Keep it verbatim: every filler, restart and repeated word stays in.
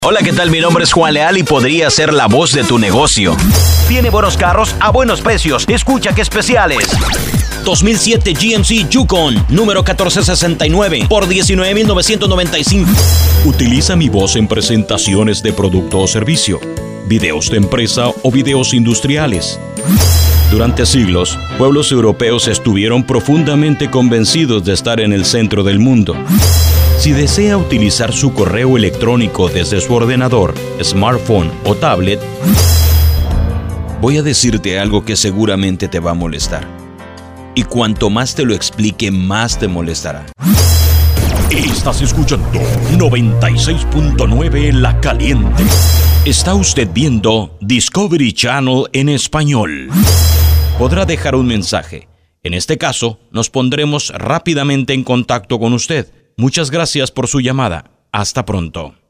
Hola, ¿qué tal? Mi nombre es Juan Leal y podría ser la voz de tu negocio. Tiene buenos carros a buenos precios. Escucha qué especiales. dos mil siete G M C Yukon, número catorce sesenta y nueve por diecinueve mil novecientos noventa y cinco. Utiliza mi voz en presentaciones de producto o servicio, videos de empresa o videos industriales. Durante siglos, pueblos europeos estuvieron profundamente convencidos de estar en el centro del mundo. Si desea utilizar su correo electrónico desde su ordenador, smartphone o tablet, voy a decirte algo que seguramente te va a molestar. Y cuanto más te lo explique, más te molestará. Estás escuchando noventa y seis punto nueve La Caliente. Está usted viendo Discovery Channel en español. Podrá dejar un mensaje. En este caso, nos pondremos rápidamente en contacto con usted. Muchas gracias por su llamada. Hasta pronto.